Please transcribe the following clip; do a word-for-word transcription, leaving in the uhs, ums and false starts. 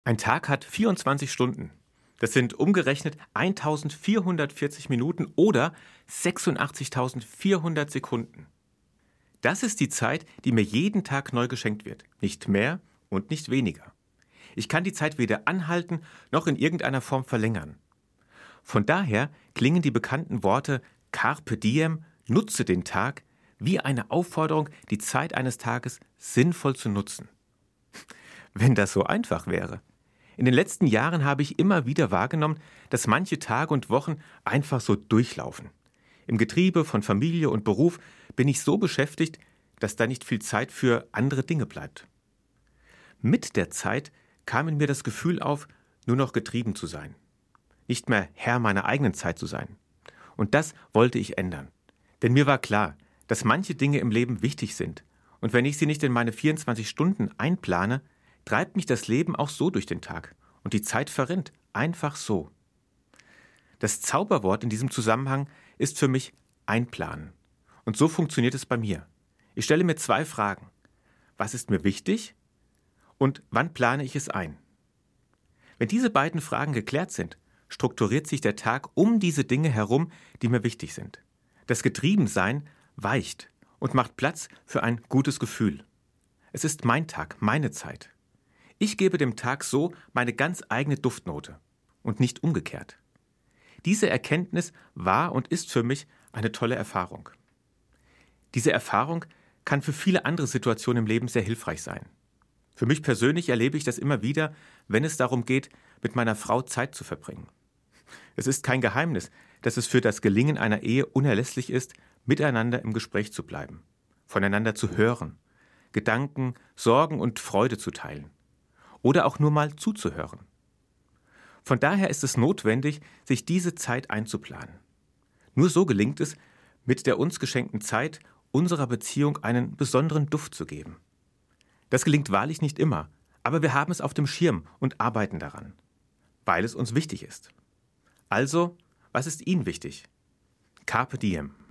Ein Tag hat vierundzwanzig Stunden. Das sind umgerechnet eintausendvierhundertvierzig Minuten oder sechsundachtzigtausendvierhundert Sekunden. Das ist die Zeit, die mir jeden Tag neu geschenkt wird. Nicht mehr und nicht weniger. Ich kann die Zeit weder anhalten noch in irgendeiner Form verlängern. Von daher klingen die bekannten Worte Carpe diem, nutze den Tag, wie eine Aufforderung, die Zeit eines Tages sinnvoll zu nutzen. Wenn das so einfach wäre. In den letzten Jahren habe ich immer wieder wahrgenommen, dass manche Tage und Wochen einfach so durchlaufen. Im Getriebe von Familie und Beruf bin ich so beschäftigt, dass da nicht viel Zeit für andere Dinge bleibt. Mit der Zeit kam in mir das Gefühl auf, nur noch getrieben zu sein. Nicht mehr Herr meiner eigenen Zeit zu sein. Und das wollte ich ändern. Denn mir war klar, dass manche Dinge im Leben wichtig sind. Und wenn ich sie nicht in meine vierundzwanzig Stunden einplane, treibt mich das Leben auch so durch den Tag. Und die Zeit verrinnt. Einfach so. Das Zauberwort in diesem Zusammenhang ist für mich einplanen. Und so funktioniert es bei mir. Ich stelle mir zwei Fragen. Was ist mir wichtig? Und wann plane ich es ein? Wenn diese beiden Fragen geklärt sind, strukturiert sich der Tag um diese Dinge herum, die mir wichtig sind. Das Getriebensein weicht und macht Platz für ein gutes Gefühl. Es ist mein Tag, meine Zeit. Ich gebe dem Tag so meine ganz eigene Duftnote und nicht umgekehrt. Diese Erkenntnis war und ist für mich eine tolle Erfahrung. Diese Erfahrung kann für viele andere Situationen im Leben sehr hilfreich sein. Für mich persönlich erlebe ich das immer wieder, wenn es darum geht, mit meiner Frau Zeit zu verbringen. Es ist kein Geheimnis, dass es für das Gelingen einer Ehe unerlässlich ist, miteinander im Gespräch zu bleiben, voneinander zu hören, Gedanken, Sorgen und Freude zu teilen oder auch nur mal zuzuhören. Von daher ist es notwendig, sich diese Zeit einzuplanen. Nur so gelingt es, mit der uns geschenkten Zeit unserer Beziehung einen besonderen Duft zu geben. Das gelingt wahrlich nicht immer, aber wir haben es auf dem Schirm und arbeiten daran, weil es uns wichtig ist. Also, was ist Ihnen wichtig? Carpe diem.